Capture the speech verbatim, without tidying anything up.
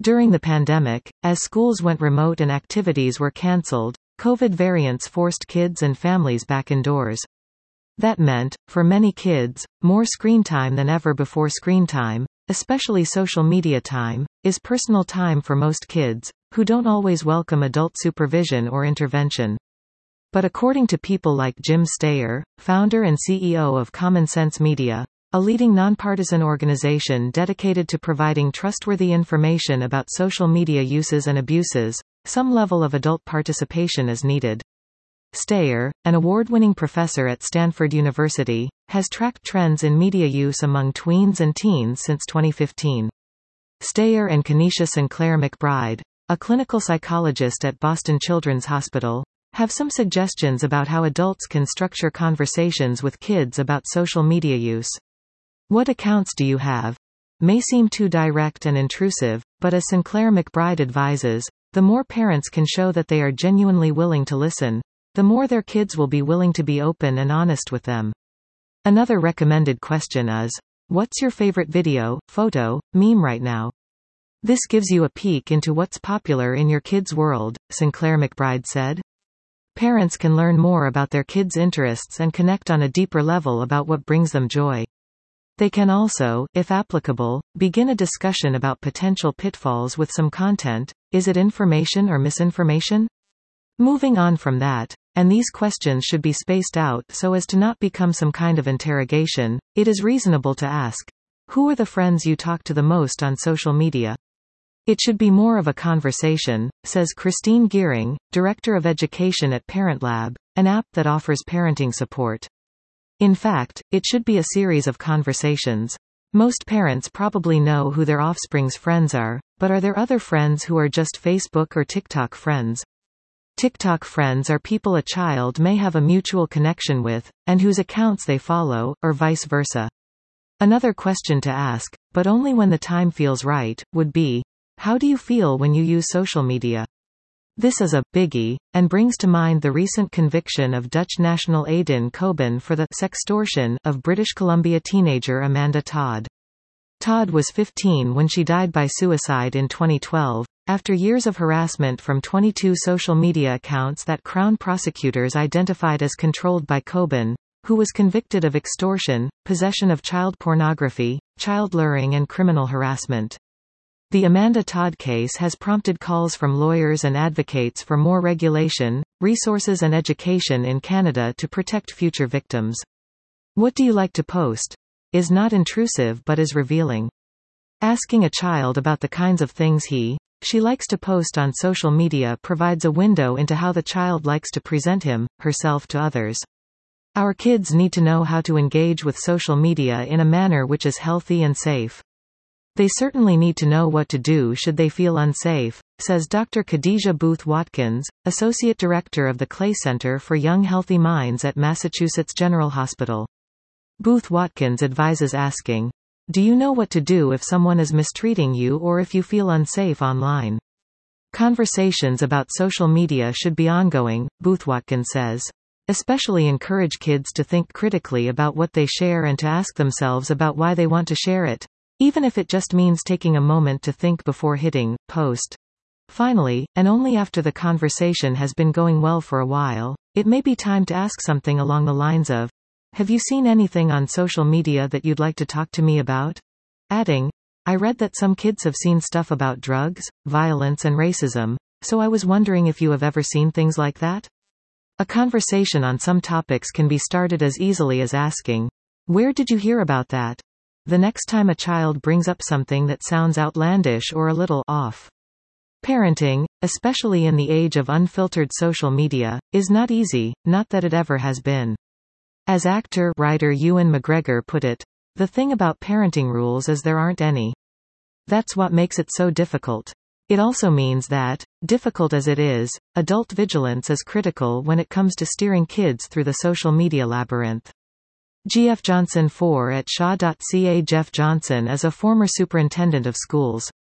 During the pandemic, as schools went remote and activities were cancelled, COVID variants forced kids and families back indoors. That meant, for many kids, more screen time than ever before. Screen time, especially social media time, is personal time for most kids, who don't always welcome adult supervision or intervention. But according to people like Jim Steyer, founder and C E O of Common Sense Media, a leading nonpartisan organization dedicated to providing trustworthy information about social media uses and abuses, some level of adult participation is needed. Steyer, an award-winning professor at Stanford University, has tracked trends in media use among tweens and teens since twenty fifteen. Steyer and Kenesha Sinclair McBride, a clinical psychologist at Boston Children's Hospital, have some suggestions about how adults can structure conversations with kids about social media use. What accounts do you have? May seem too direct and intrusive, but as Sinclair McBride advises, the more parents can show that they are genuinely willing to listen, the more their kids will be willing to be open and honest with them. Another recommended question is, what's your favorite video, photo, meme right now? This gives you a peek into what's popular in your kids' world, Sinclair McBride said. Parents can learn more about their kids' interests and connect on a deeper level about what brings them joy. They can also, if applicable, begin a discussion about potential pitfalls with some content. Is it information or misinformation? Moving on from that, and these questions should be spaced out so as to not become some kind of interrogation, it is reasonable to ask, who are the friends you talk to the most on social media? It should be more of a conversation, says Christine Gearing, Director of Education at ParentLab, an app that offers parenting support. In fact, it should be a series of conversations. Most parents probably know who their offspring's friends are, but are there other friends who are just Facebook or TikTok friends? TikTok friends are people a child may have a mutual connection with, and whose accounts they follow, or vice versa. Another question to ask, but only when the time feels right, would be, how do you feel when you use social media? This is a biggie, and brings to mind the recent conviction of Dutch national Aiden Coben for the sextortion of British Columbia teenager Amanda Todd. Todd was fifteen when she died by suicide in twenty twelve, after years of harassment from twenty-two social media accounts that Crown prosecutors identified as controlled by Coben, who was convicted of extortion, possession of child pornography, child luring and criminal harassment. The Amanda Todd case has prompted calls from lawyers and advocates for more regulation, resources and education in Canada to protect future victims. What do you like to post? Is not intrusive but is revealing. Asking a child about the kinds of things he, she likes to post on social media provides a window into how the child likes to present him, herself to others. Our kids need to know how to engage with social media in a manner which is healthy and safe. They certainly need to know what to do should they feel unsafe, says Doctor Khadijah Booth Watkins, Associate Director of the Clay Center for Young Healthy Minds at Massachusetts General Hospital. Booth Watkins advises asking, do you know what to do if someone is mistreating you or if you feel unsafe online? Conversations about social media should be ongoing, Booth Watkins says. Especially encourage kids to think critically about what they share and to ask themselves about why they want to share it, even if it just means taking a moment to think before hitting post. Finally, and only after the conversation has been going well for a while, it may be time to ask something along the lines of, have you seen anything on social media that you'd like to talk to me about? Adding, I read that some kids have seen stuff about drugs, violence and racism, so I was wondering if you have ever seen things like that? A conversation on some topics can be started as easily as asking, where did you hear about that? The next time a child brings up something that sounds outlandish or a little off. Parenting, especially in the age of unfiltered social media, is not easy, not that it ever has been. As actor-writer Ewan McGregor put it, the thing about parenting rules is there aren't any. That's what makes it so difficult. It also means that, difficult as it is, adult vigilance is critical when it comes to steering kids through the social media labyrinth. G F Johnson four at Shaw dot C A Jeff Johnson is a former superintendent of schools.